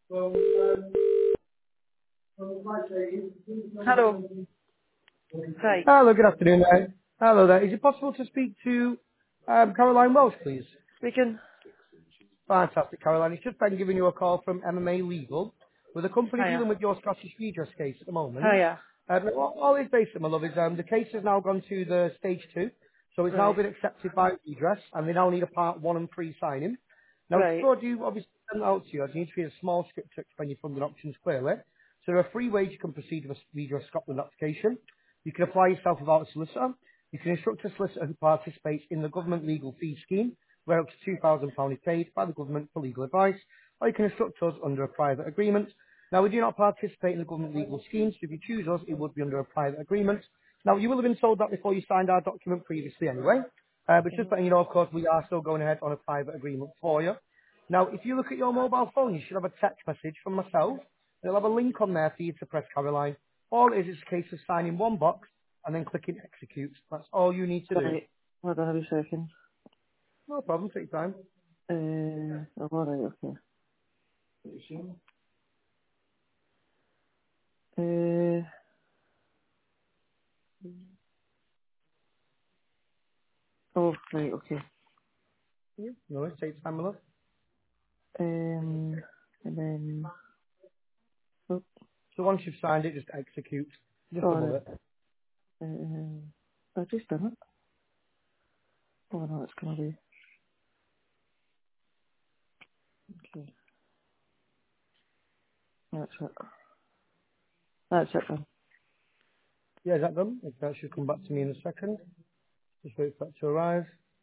Hello. Right. Hello, good afternoon. Hello there. Is it possible to speak to Caroline Welsh, please? Speaking. Fantastic, Caroline. It's just been giving you a call from MMA Legal. With a company Hiya. dealing with your Scottish redress case at the moment. Hiya. All it's based on, my love, is the case has now gone to the stage 2, so it's now Right. been accepted by redress, and they now need a part 1 and 3 signing. Now, Right. before I do obviously send it out to you, I need to read a small script to explain your funding options clearly. So there are 3 ways you can proceed with a redress Scotland application. You can apply yourself without a solicitor. You can instruct a solicitor who participates in the government legal fee scheme, where up to £2,000 is paid by the government for legal advice, or you can instruct us under a private agreement. Now, we do not participate in the government legal schemes, so if you choose us, it would be under a private agreement. Now, you will have been told that before you signed our document previously anyway, but just letting you know, of course, we are still going ahead on a private agreement for you. Now, if you look at your mobile phone, you should have a text message from myself. It'll have a link on there for you to press Caroline. All it is a case of signing one box and then clicking execute. That's all you need to do. Right. Hold on a wee second. No problem, take your time. Oh, all right, okay. Oh, right, okay. Yeah. No, worries, take your time, my love. And then, oh, So once you've signed it, just execute. Just above sorry. it. I just done it. Oh, no, it's gonna be, okay. That's it. That's it then. Yeah, is that done? That should come back to me in a second. Just wait for that to arrive.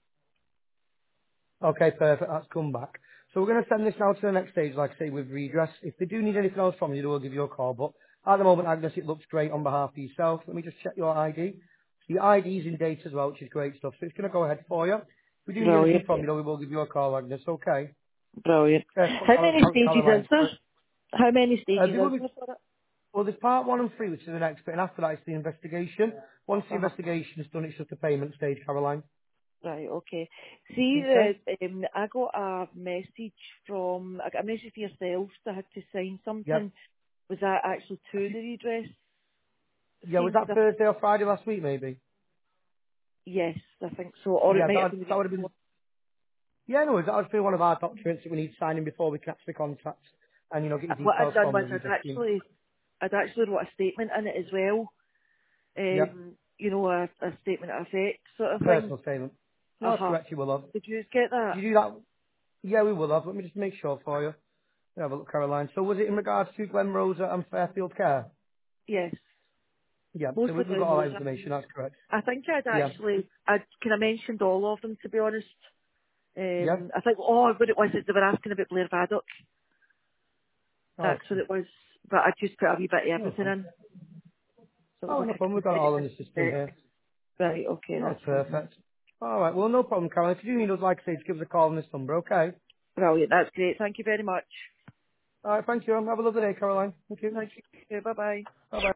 Okay, perfect. That's come back. So we're going to send this now to the next stage, like I say, with redress. If they do need anything else from you, they will give you a call. But at the moment, Agnes, it looks great on behalf of yourself. Let me just check your ID. Your ID's in date as well, which is great stuff. So it's going to go ahead for you. If we do need anything Brilliant. from you, though, we will give you a call, Agnes. Okay. Brilliant. How many stages is Caroline, there? sorry. How many stages There is will be, there for it? well, there's part 1 and 3, which is the next bit, and after that, it's the investigation. Once the Uh-huh. investigation is done, it's just the payment stage, Caroline. Right, okay. See, Okay? I got a message I got a message for yourself that I had to sign Yep. something. Was that actually to the redress Yeah, was scheme? that Thursday or Friday last week, maybe? Yes, I think so. Or it Yeah, might have been the that week would have been. before. Yeah, no, that would be one of our documents that we need signing before we can actually contact and get your What I'd details done from was the redress scheme. I'd actually wrote a statement in it as well. Yep, A statement of effect sort of thing. personal statement. No, that's Uh-huh. correct. You will have. Did you get that? Did you do that? Yeah, we will have. Let me just make sure for you. Have a look, Caroline. So was it in regards to Glen Rosa and Fairfield Care? Yes. Yeah, so Mostly we've got all that Glenrosa. information. That's correct. I think Yeah. I kind of mentioned all of them to be honest. Yeah. I think, what it was is they were asking about Blair Vaddock. That's what Okay. it was. But I just put a wee bit of No everything problem. in. So it was Oh, like no a problem. We've got it consent all in the system check. here. Right, okay, Oh, that's fine. perfect. All right. Well, no problem, Caroline. If you do need us, like I say, just give us a call on this number, okay? Brilliant, that's great. Thank you very much. All right. Thank you. Have a lovely day, Caroline. Thank you. Thank you. Bye bye. Bye-bye.